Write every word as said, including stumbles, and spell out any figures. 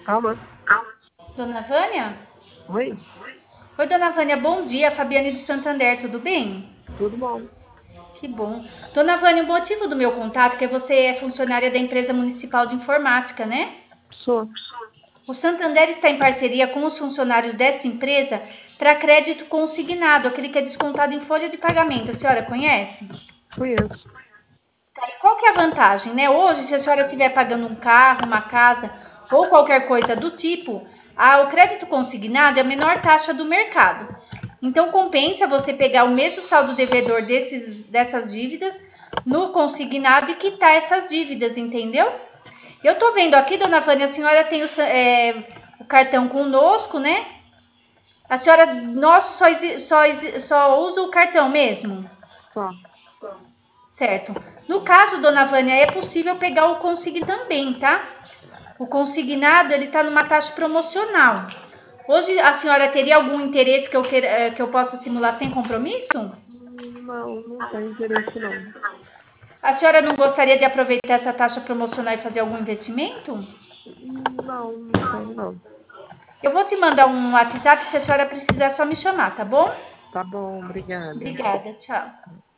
Calma. Dona Vânia? Oi, Oi, Dona Vânia, bom dia. Fabiane do Santander, tudo bem? tudo bom? Que bom. Dona Vânia, o motivo do meu contato é que você é funcionária da empresa municipal de informática, né? Sou. O Santander está em parceria com os funcionários dessa empresa para crédito consignado, aquele que é descontado em folha de pagamento. A senhora conhece? Conheço. Qual que é a vantagem, né? Hoje, se a senhora estiver pagando um carro, uma casa ou qualquer coisa do tipo, a, o crédito consignado é a menor taxa do mercado. Então, compensa você pegar o mesmo saldo devedor desses, dessas dívidas no consignado e quitar essas dívidas, entendeu? Eu tô vendo aqui, dona Vânia, a senhora tem o, é, o cartão conosco, né? A senhora, nosso, só, só, só usa o cartão mesmo? Só. Certo. No caso, dona Vânia, é possível pegar o consignado também, tá? O consignado, ele tá numa taxa promocional. Hoje a senhora teria algum interesse que eu, queira, que eu possa simular sem compromisso? Hum, Não, não tem interesse não. A senhora não gostaria de aproveitar essa taxa promocional e fazer algum investimento? Hum, Não, não tem não. Eu vou te mandar um WhatsApp, se a senhora precisar, é só me chamar, tá bom? Tá bom, obrigada. Obrigada, tchau.